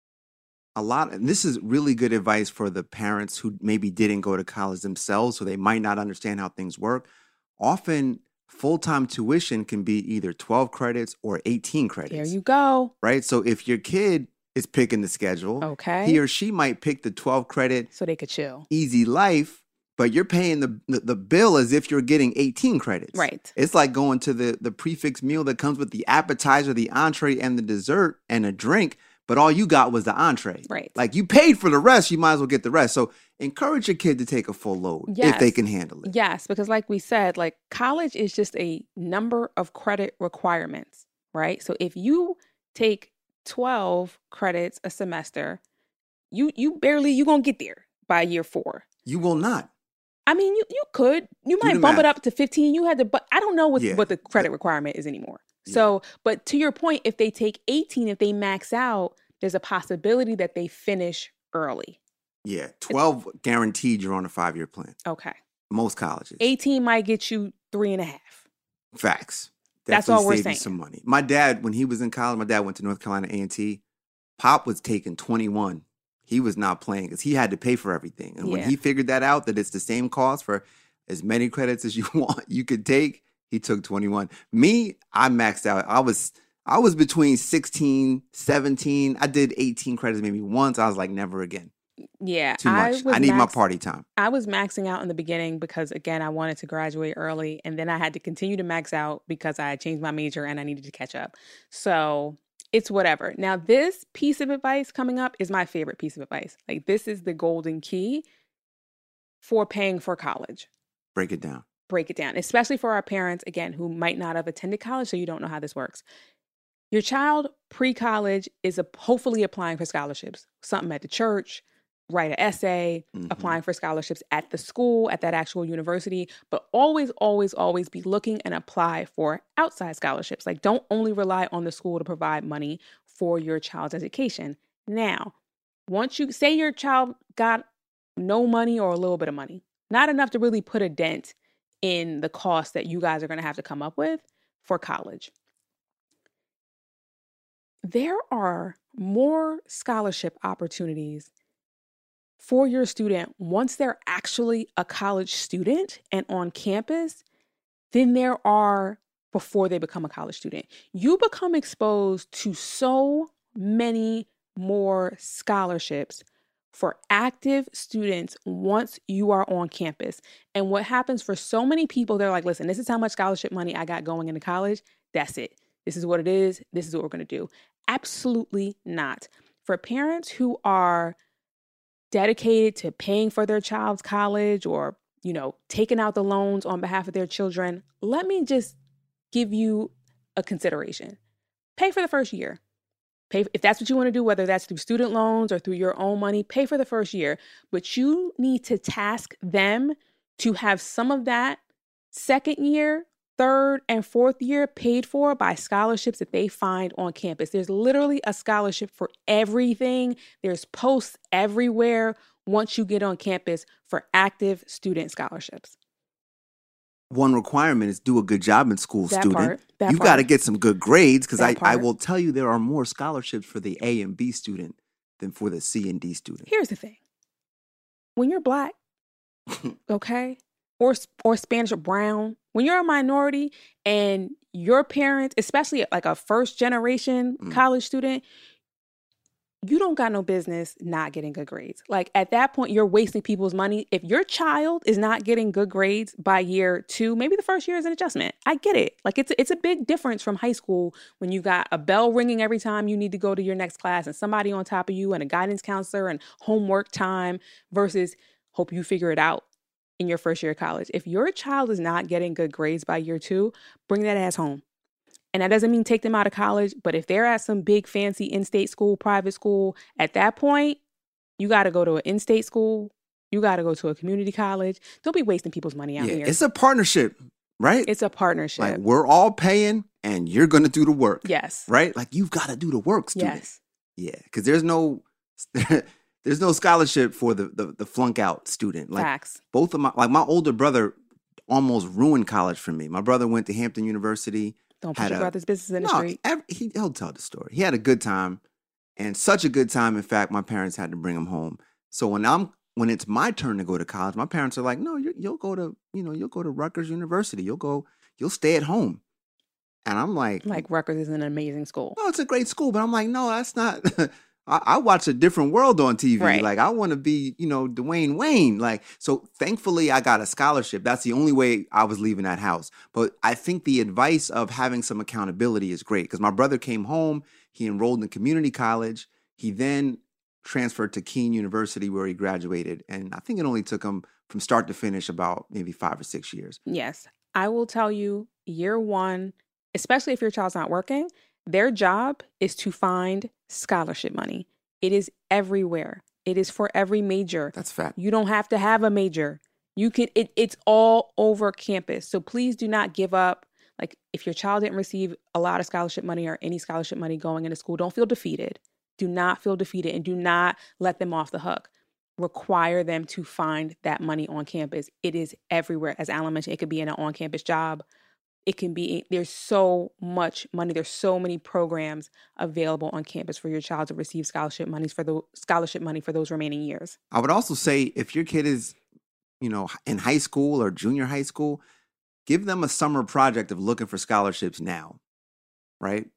and this is really good advice for the parents who maybe didn't go to college themselves, so they might not understand how things work. Often full-time tuition can be either 12 credits or 18 credits. There you go. Right? So if your kid is picking the schedule, he or she might pick the 12 credit. So they could chill. Easy life. But you're paying the bill as if you're getting 18 credits. Right. It's like going to the prefix meal that comes with the appetizer, the entree, and the dessert and a drink, but all you got was the entree. Right. Like you paid for the rest, you might as well get the rest. So encourage your kid to take a full load if they can handle it. Yes, because like we said, like college is just a number of credit requirements, right? So if you take 12 credits a semester, you're going to get there by year 4. You will not. I mean, you could. You might bump it up to 15. You had to, but I don't know what the credit requirement is anymore. Yeah. So, but to your point, if they take 18, if they max out, there's a possibility that they finish early. Yeah, 12 guaranteed you're on a 5-year plan. Okay. Most colleges. 18 might get you 3.5. Facts. That's all we're save saying. You some money. My dad, when he was in college, my dad went to North Carolina A&T. Pop was taking 21. He was not playing because he had to pay for everything. And when he figured that out, that it's the same cost for as many credits as you want, you could take, he took 21. Me, I maxed out. I was between 16, 17. I did 18 credits maybe once. I was like, never again. Yeah. Too much. I need my party time. I was maxing out in the beginning because, again, I wanted to graduate early. And then I had to continue to max out because I had changed my major and I needed to catch up. So it's whatever. Now, this piece of advice coming up is my favorite piece of advice. Like, this is the golden key for paying for college. Break it down. Break it down, especially for our parents, again, who might not have attended college, so you don't know how this works. Your child pre-college is hopefully applying for scholarships, something at the church, write an essay, applying for scholarships at the school, at that actual university, but always, always, always be looking and apply for outside scholarships. Like, don't only rely on the school to provide money for your child's education. Now, once you say your child got no money or a little bit of money, not enough to really put a dent in the cost that you guys are going to have to come up with for college. There are more scholarship opportunities for your student once they're actually a college student and on campus than there are before they become a college student. You become exposed to so many more scholarships for active students once you are on campus. And what happens for so many people, they're like, listen, this is how much scholarship money I got going into college. That's it. This is what it is. This is what we're going to do. Absolutely not. For parents who are dedicated to paying for their child's college or, taking out the loans on behalf of their children, let me just give you a consideration. Pay for the first year. Pay if that's what you want to do, whether that's through student loans or through your own money, pay for the first year. But you need to task them to have some of that second year, third, and fourth year paid for by scholarships that they find on campus. There's literally a scholarship for everything. There's posts everywhere once you get on campus for active student scholarships. One requirement is do a good job in school, that student. Part, You've got to get some good grades because I will tell you there are more scholarships for the A and B student than for the C and D student. Here's the thing. When you're Black, okay, or Spanish or brown, when you're a minority and your parents, especially like a first generation college student, you don't got no business not getting good grades. Like at that point, you're wasting people's money. If your child is not getting good grades by year 2, maybe the first year is an adjustment. I get it. Like it's a big difference from high school when you got a bell ringing every time you need to go to your next class and somebody on top of you and a guidance counselor and homework time versus hope you figure it out in your first year of college. If your child is not getting good grades by year 2, bring that ass home. And that doesn't mean take them out of college, but if they're at some big fancy in-state school, private school, at that point, you got to go to an in-state school. You got to go to a community college. Don't be wasting people's money out here. It's a partnership, right? It's a partnership. Like we're all paying and you're going to do the work. Yes. Right? Like you've got to do the work, student. Yes. Yeah, because there's no scholarship for the flunk out student. Like Facts. Both of my older brother almost ruined college for me. My brother went to Hampton University. Don't put your brother's business in the street. He'll tell the story. He had a good time, and such a good time. In fact, my parents had to bring him home. So when it's my turn to go to college, my parents are like, "No, you'll go to Rutgers University. You'll stay at home." And I'm like Rutgers is an amazing school. No, it's a great school, but I'm like, no, that's not. I watch A Different World on TV. Right. Like I want to be, Dwayne Wayne. Like, so thankfully I got a scholarship. That's the only way I was leaving that house. But I think the advice of having some accountability is great because my brother came home. He enrolled in community college. He then transferred to Keene University where he graduated. And I think it only took him from start to finish about maybe 5 or 6 years. Yes. I will tell you, year 1, especially if your child's not working, their job is to find scholarship money. It is everywhere. It is for every major. That's fact. You don't have to have a major. You can. It's all over campus. So please do not give up. Like if your child didn't receive a lot of scholarship money or any scholarship money going into school, don't feel defeated. Do not feel defeated and do not let them off the hook. Require them to find that money on campus. It is everywhere. As Alan mentioned, it could be in an on-campus job. It can be, there's so much money. There's so many programs available on campus for your child to receive scholarship money for those remaining years. I would also say if your kid is, in high school or junior high school, give them a summer project of looking for scholarships now, right?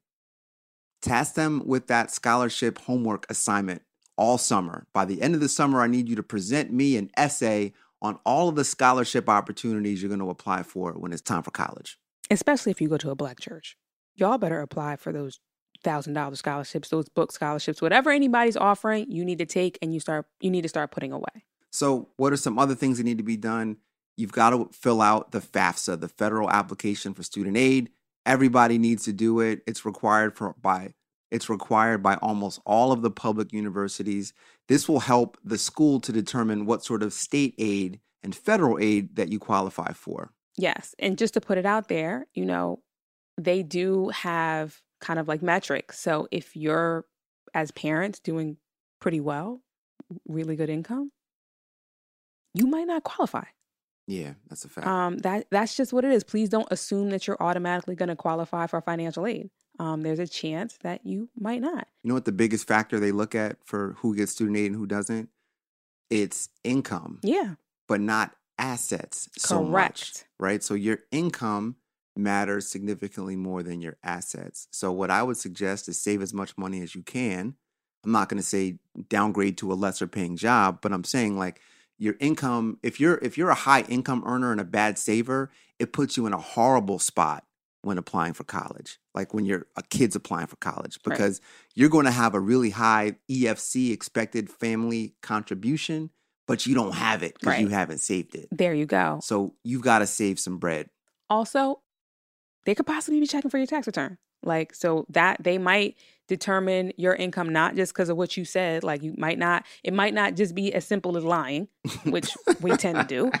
Task them with that scholarship homework assignment all summer. By the end of the summer, I need you to present me an essay on all of the scholarship opportunities you're going to apply for when it's time for college. Especially if you go to a Black church. Y'all better apply for those $1,000 scholarships, those book scholarships, whatever anybody's offering, you need to take and you need to start putting away. So what are some other things that need to be done? You've got to fill out the FAFSA, the Federal Application for Student Aid. Everybody needs to do it. It's required by It's required by almost all of the public universities. This will help the school to determine what sort of state aid and federal aid that you qualify for. Yes. And just to put it out there, they do have kind of like metrics. So if you're, as parents, doing pretty well, really good income, you might not qualify. Yeah, that's a fact. That's just what it is. Please don't assume that you're automatically going to qualify for financial aid. There's a chance that you might not. You know what the biggest factor they look at for who gets student aid and who doesn't? It's income. Yeah. But not assets so much, right? So your income matters significantly more than your assets. So what I would suggest is save as much money as you can. I'm not going to say downgrade to a lesser paying job, but I'm saying like your income, if you're a high income earner and a bad saver, it puts you in a horrible spot when applying for college. Like when you're a kid's applying for college, because you're going to have a really high EFC, expected family contribution, but you don't have it because you haven't saved it. There you go. So you've got to save some bread. Also, they could possibly be checking for your tax return. Like, so that they might determine your income not just because of what you said. Like, it might not just be as simple as lying, which we tend to do.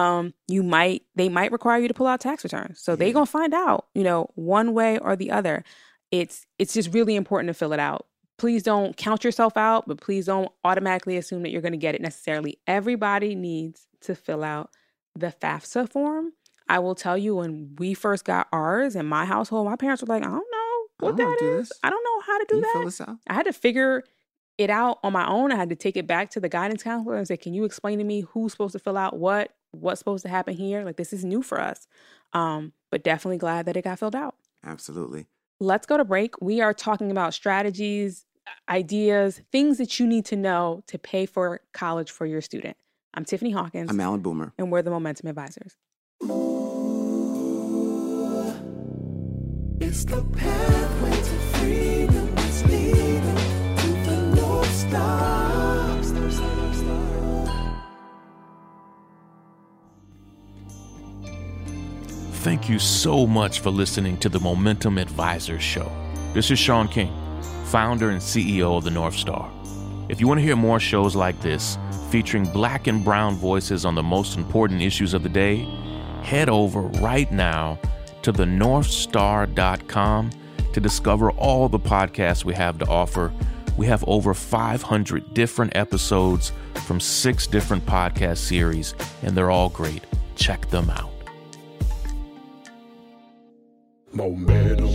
They might require you to pull out tax returns. So they're gonna find out, one way or the other. It's just really important to fill it out. Please don't count yourself out, but please don't automatically assume that you're going to get it necessarily. Everybody needs to fill out the FAFSA form. I will tell you, when we first got ours in my household, my parents were like, I don't know what that is. I don't know how to do that. Fill this out? I had to figure it out on my own. I had to take it back to the guidance counselor and say, can you explain to me who's supposed to fill out what's supposed to happen here? Like, this is new for us. But definitely glad that it got filled out. Absolutely. Let's go to break. We are talking about strategies, ideas, things that you need to know to pay for college for your student. I'm Tiffany Hawkins. I'm Alan Boomer. And we're the Momentum Advisors. It's the pathway to freedom. It's leading to the North Star. Thank you so much for listening to the Momentum Advisors Show. This is Sean King, founder and CEO of the North Star. If you want to hear more shows like this, featuring Black and brown voices on the most important issues of the day, head over right now to thenorthstar.com to discover all the podcasts we have to offer. We have over 500 different episodes from 6 different podcast series, and they're all great. Check them out. Momentum.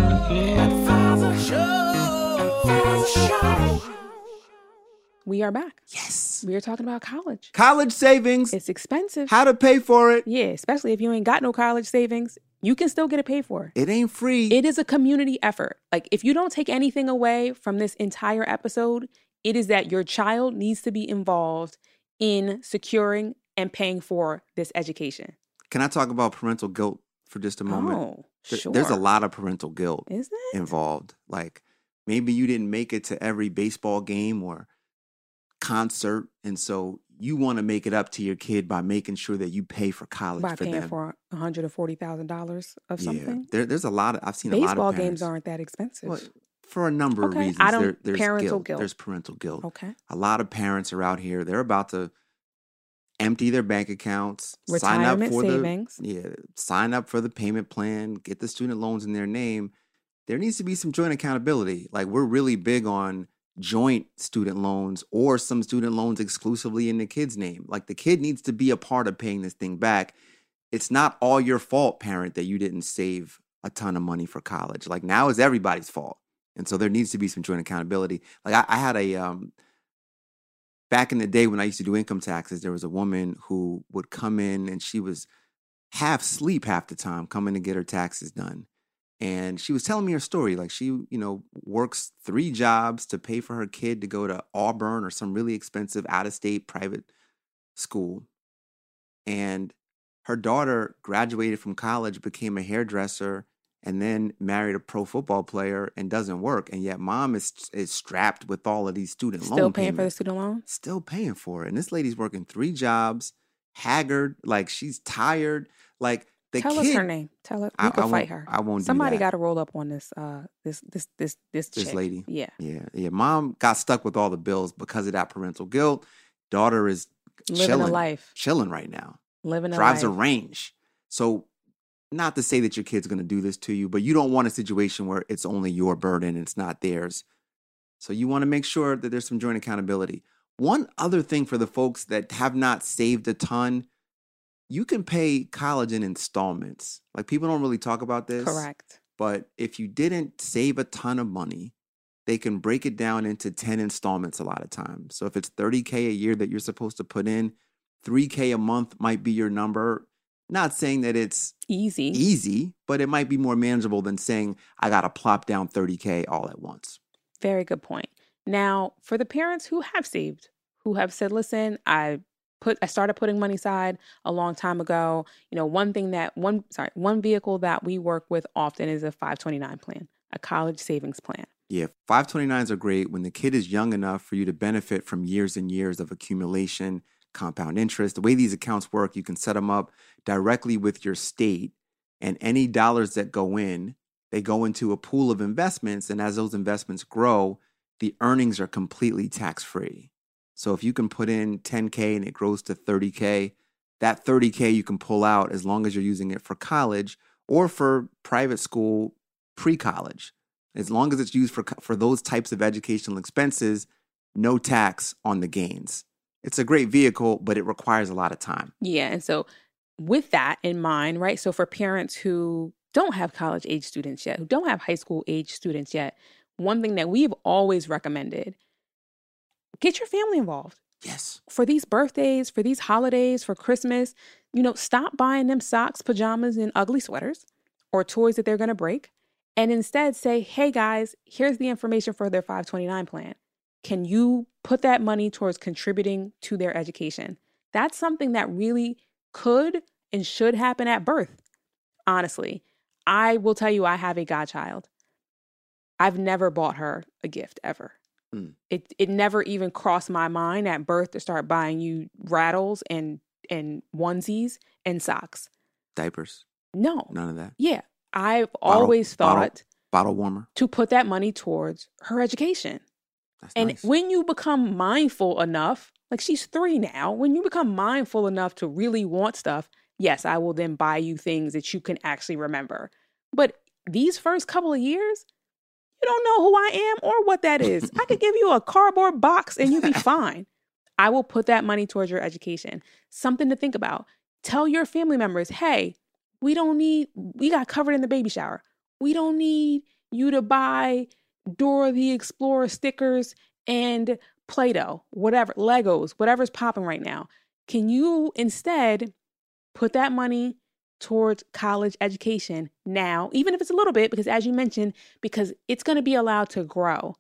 We are back. Yes. We are talking about college. College savings. It's expensive. How to pay for it. Yeah, especially if you ain't got no college savings. You can still get it paid for. It ain't free. It is a community effort. Like, if you don't take anything away from this entire episode, it is that your child needs to be involved in securing and paying for this education. Can I talk about parental guilt for just a moment? Oh, sure. There's a lot of parental guilt Isn't it? involved. Like, maybe you didn't make it to every baseball game or concert, and so you want to make it up to your kid by making sure that you pay for college by for paying them. for $140,000 of something. Yeah, there's a lot of, I've seen Baseball a lot of parents. games aren't that expensive. Well, for a number of reasons. There's parental guilt. There's parental guilt. Okay. A lot of parents are out here. They're about to empty their bank accounts, Retirement savings. sign up for the payment plan, get the student loans in their name. There needs to be some joint accountability. Like, we're really big on joint student loans or some student loans exclusively in the kid's name. Like, the kid needs to be a part of paying this thing back. It's not all your fault, parent, that you didn't save a ton of money for college. Like, now it's everybody's fault. And so there needs to be some joint accountability. Like, I had back in the day when I used to do income taxes, there was a woman who would come in and she was half asleep half the time coming to get her taxes done. And she was telling me her story. Like, she, works 3 jobs to pay for her kid to go to Auburn or some really expensive out-of-state private school. And her daughter graduated from college, became a hairdresser, and then married a pro football player and doesn't work. And yet mom is strapped with all of these student loan Still paying payments. for the student loan? Still paying for it. And this lady's working 3 jobs, haggard, like she's tired. Like, Tell us her name. Tell her. We can fight her. I won't Somebody do that. got to roll up on this this chick. Lady. Yeah. Yeah. Mom got stuck with all the bills because of that parental guilt. Daughter is Living a life. chilling right now. Living a Drives life. a range. So not to say that your kid's going to do this to you, but you don't want a situation where it's only your burden and it's not theirs. So you want to make sure that there's some joint accountability. One other thing for the folks that have not saved a ton, you can pay college in installments. Like, people don't really talk about this. Correct. But if you didn't save a ton of money, they can break it down into 10 installments a lot of times. So if it's $30K a year that you're supposed to put in, $3K a month might be your number. Not saying that it's easy, but it might be more manageable than saying, I got to plop down $30K all at once. Very good point. Now, for the parents who have saved, who have said, listen, I started putting money aside a long time ago. You know, one vehicle that we work with often is a 529 plan, a college savings plan. Yeah, 529s are great when the kid is young enough for you to benefit from years and years of accumulation, compound interest. The way these accounts work, you can set them up directly with your state, and any dollars that go in, they go into a pool of investments. And as those investments grow, the earnings are completely tax-free. So if you can put in $10K and it grows to $30K, that $30K you can pull out as long as you're using it for college or for private school pre-college. As long as it's used for those types of educational expenses, no tax on the gains. It's a great vehicle, but it requires a lot of time. Yeah. And so with that in mind, right? So for parents who don't have college age students yet, who don't have high school age students yet, one thing that we've always recommended, get your family involved. Yes. For these birthdays, for these holidays, for Christmas, stop buying them socks, pajamas, and ugly sweaters or toys that they're going to break. And instead say, hey guys, here's the information for their 529 plan. Can you put that money towards contributing to their education? That's something that really could and should happen at birth. Honestly, I will tell you, I have a godchild. I've never bought her a gift ever. It never even crossed my mind at birth to start buying you rattles and onesies and socks. Diapers? No. None of that? Yeah. I've always thought bottle warmer to put that money towards her education. That's and nice. When you become mindful enough, like she's 3 now, when you become mindful enough to really want stuff, yes, I will then buy you things that you can actually remember. But these first couple of years, you don't know who I am or what that is. I could give you a cardboard box and you'll be fine. I will put that money towards your education. Something to think about. Tell your family members, hey, we got covered in the baby shower. We don't need you to buy Dora the Explorer stickers and Play-Doh, whatever, Legos, whatever's popping right now. Can you instead put that money towards college education now, even if it's a little bit, because as you mentioned, because it's going to be allowed to grow.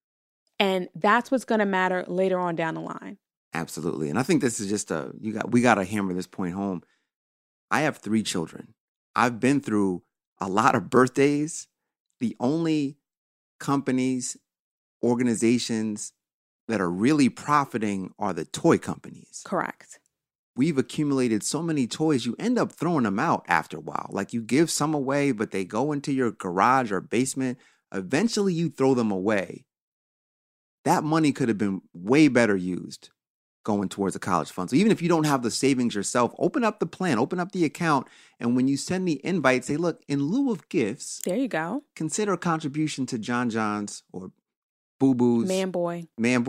And that's what's going to matter later on down the line. Absolutely. And I think this is just we got to hammer this point home. I have 3 children. I've been through a lot of birthdays. The only companies, organizations that are really profiting are the toy companies. Correct. We've accumulated so many toys, you end up throwing them out after a while. Like, you give some away, but they go into your garage or basement. Eventually, you throw them away. That money could have been way better used going towards a college fund. So even if you don't have the savings yourself, open up the plan, open up the account. And when you send the invite, say, look, in lieu of gifts, there you go. Consider a contribution to John John's or Boo Boo's. Man Boys.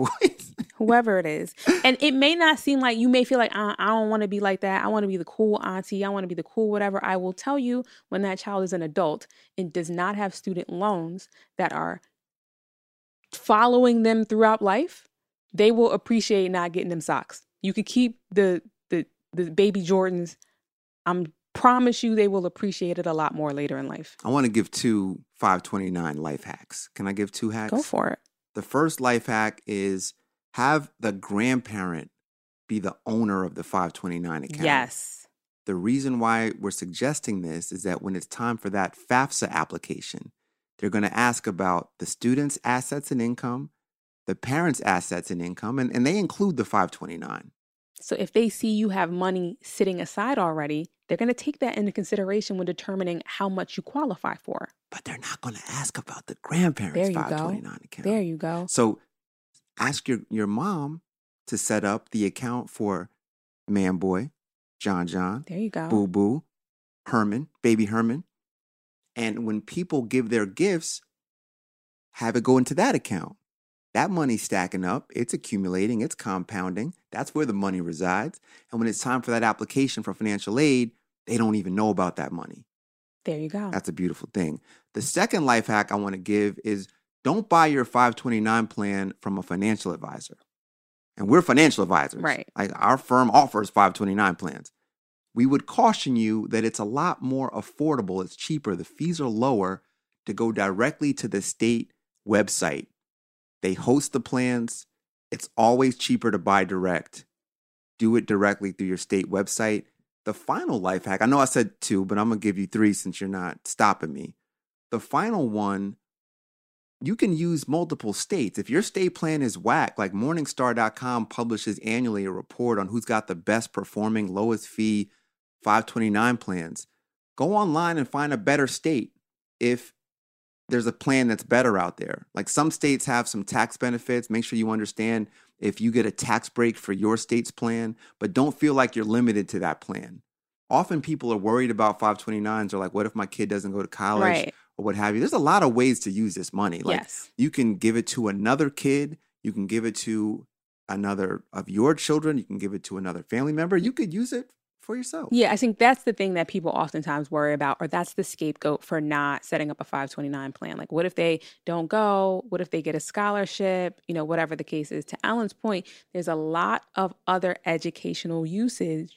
Whoever it is. And it may not seem like, you may feel like, I don't want to be like that. I want to be the cool auntie. I want to be the cool whatever. I will tell you, when that child is an adult and does not have student loans that are following them throughout life, they will appreciate not getting them socks. You can keep the baby Jordans. I promise you they will appreciate it a lot more later in life. I want to give 2 529 life hacks. Can I give 2 hacks? Go for it. The first life hack is have the grandparent be the owner of the 529 account. Yes. The reason why we're suggesting this is that when it's time for that FAFSA application, they're going to ask about the student's assets and income, the parent's assets and income, and they include the 529. So if they see you have money sitting aside already, they're going to take that into consideration when determining how much you qualify for. But they're not going to ask about the grandparents' 529 account. There you go. So ask your mom to set up the account for Man Boy, John, there you go, Boo Boo, Herman, baby Herman. And when people give their gifts, have it go into that account. That money's stacking up. It's accumulating. It's compounding. That's where the money resides. And when it's time for that application for financial aid, they don't even know about that money. There you go. That's a beautiful thing. The second life hack I want to give is don't buy your 529 plan from a financial advisor. And we're financial advisors. Right. Like our firm offers 529 plans. We would caution you that it's a lot more affordable. It's cheaper. The fees are lower to go directly to the state website. They host the plans. It's always cheaper to buy direct. Do it directly through your state website. The final life hack, I know I said 2, but I'm going to give you 3 since you're not stopping me. The final one, you can use multiple states. If your state plan is whack, like Morningstar.com publishes annually a report on who's got the best performing, lowest fee 529 plans. Go online and find a better state if there's a plan that's better out there. Like some states have some tax benefits. Make sure you understand if you get a tax break for your state's plan, but don't feel like you're limited to that plan. Often people are worried about 529s or like, what if my kid doesn't go to college? Right. Or what have you. There's a lot of ways to use this money. Like Yes. you can give it to another kid. You can give it to another of your children. You can give it to another family member. You could use it for yourself. Yeah, I think that's the thing that people oftentimes worry about, or that's the scapegoat for not setting up a 529 plan. Like, what if they don't go? What if they get a scholarship? You know, whatever the case is. To Alan's point, there's a lot of other educational uses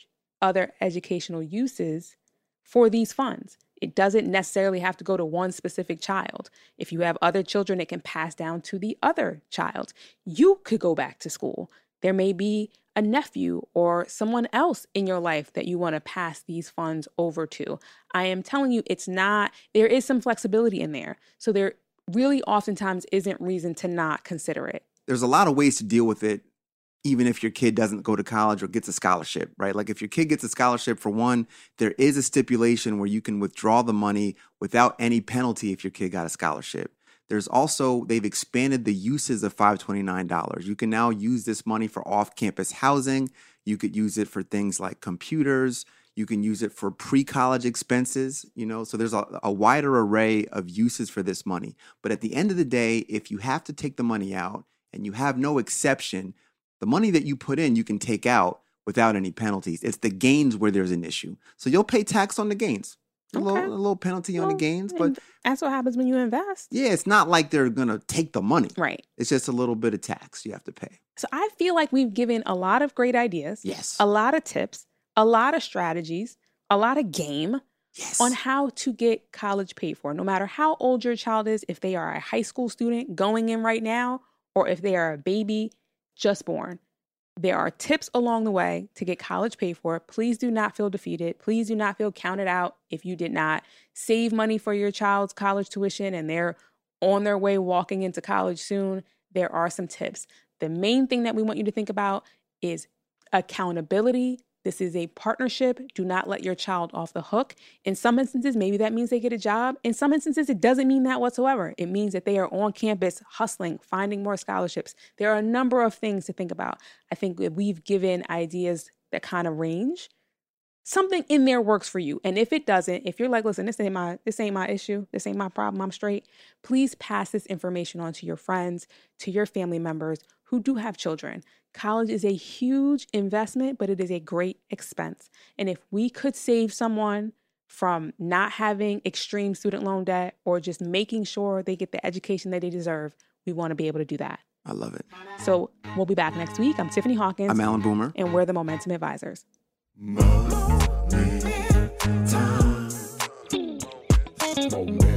for these funds. It doesn't necessarily have to go to one specific child. If you have other children, it can pass down to the other child. You could go back to school. There may be a nephew or someone else in your life that you want to pass these funds over to. I am telling you, there is some flexibility in there. So there really oftentimes isn't reason to not consider it. There's a lot of ways to deal with it, even if your kid doesn't go to college or gets a scholarship, right? Like if your kid gets a scholarship, for one, there is a stipulation where you can withdraw the money without any penalty if your kid got a scholarship. There's also, they've expanded the uses of $529. You can now use this money for off-campus housing. You could use it for things like computers. You can use it for pre-college expenses, so there's a wider array of uses for this money. But at the end of the day, if you have to take the money out and you have no exception, the money that you put in, you can take out without any penalties. It's the gains where there's an issue. So you'll pay tax on the gains. A little penalty on the gains, but that's what happens when you invest. Yeah, it's not like they're going to take the money. Right. It's just a little bit of tax you have to pay. So I feel like we've given a lot of great ideas. Yes. A lot of tips, a lot of strategies, a lot of game on how to get college paid for. No matter how old your child is, if they are a high school student going in right now, or if they are a baby just born. There are tips along the way to get college paid for. Please do not feel defeated. Please do not feel counted out if you did not save money for your child's college tuition and they're on their way walking into college soon. There are some tips. The main thing that we want you to think about is accountability. This is a partnership. Do not let your child off the hook. In some instances, maybe that means they get a job. In some instances, it doesn't mean that whatsoever. It means that they are on campus hustling, finding more scholarships. There are a number of things to think about. I think that we've given ideas that kind of range. Something in there works for you. And if it doesn't, if you're like, listen, this ain't my issue, this ain't my problem, I'm straight, please pass this information on to your friends, to your family members who do have children. College is a huge investment, but it is a great expense. And if we could save someone from not having extreme student loan debt or just making sure they get the education that they deserve, we want to be able to do that. I love it. So we'll be back next week. I'm Tiffany Hawkins. I'm Alan Boomer. And we're the Momentum Advisors. Momentum.